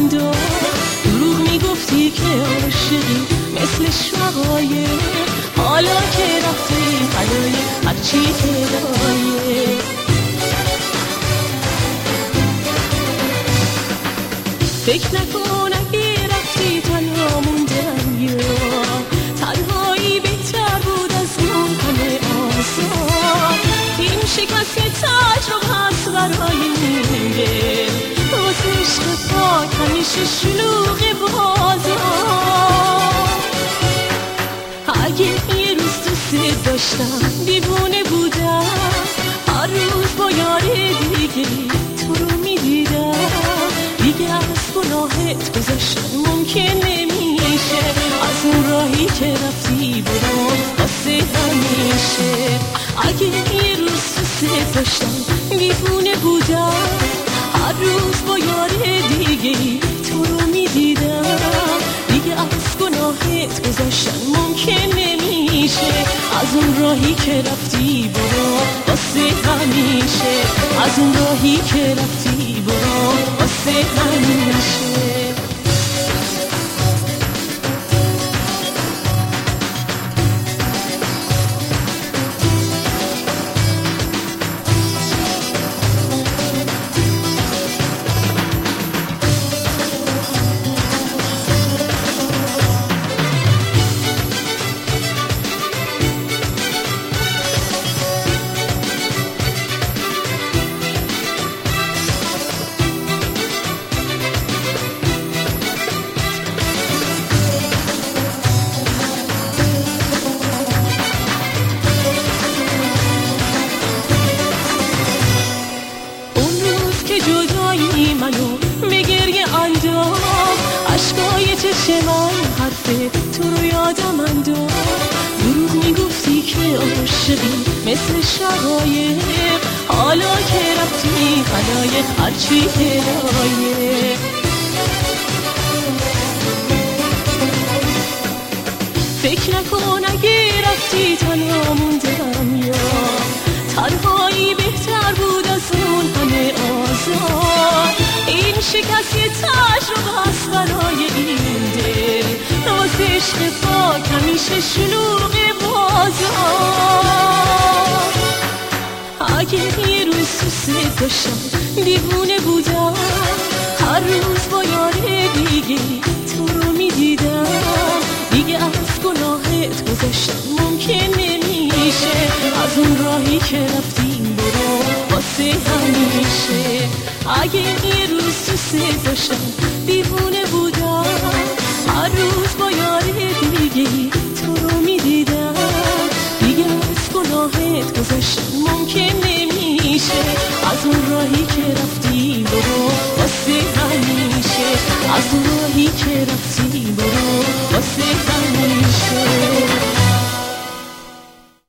دار. دروغ میگفتی که عاشقی مثل شقایق، حالا که رفتی فدای هرچی هدایه. فکر نکن اگه رفتی تنها موندم، یا تنهایی بهتر بود از اون همه آزار. این شکست یه تجربه هست برای این دل، واسه عشق پاک همیشه شلوغ بازار. اگه یه روز دوست داشتم دیوونه بودم، هر روز با یار دیگه تو رو میدیدم. دیگه از گناهت گذشتن ممکن نمیشه، از اون راهی که رفتی برو واسه همیشه. اگه یه روز دوست داشتم دیوونه بودم، هر روز با یار دیگه تو رو میدیدم. دیگه از گناهت گذشتن ممکن نمیشه، از اون راهی که رفتی برو واسه همیشه. از اون راهی که رفتی برو واسه همیشه. جدایی منو به گریه انداخت، عشقای چشم من حرف تو رو یادم انداخت. دروغ میگفتی که عاشقی مثل شقایق، حالا که رفتی خلایق هرچی هدایه. فکر نکن اگه رفتی تنها موندم، یا تنهایی بهتر بود از اون همه آزار. این شکست یه تجربه هست برای این دل، واسه عشق پاک همیشه شلوغ بازار. اگه یه روز دوست داشتم دیوونه بودم، هر روز با یار دیگه تو رو میدیدم. دیگه از گناهت گذشتن ممکن نمیشه، از اون راهی که رفتیم برو واسه همیشه. اگه یه روز دوست داشتم دیوونه بودم، هر روز با یار دیگه تو رو میدیدم. دیگه از گناهت گذشتن ممکن نمیشه، از اون راهی که رفتی برو واسه همیشه. از اون راهی که رفتی برو واسه همیشه.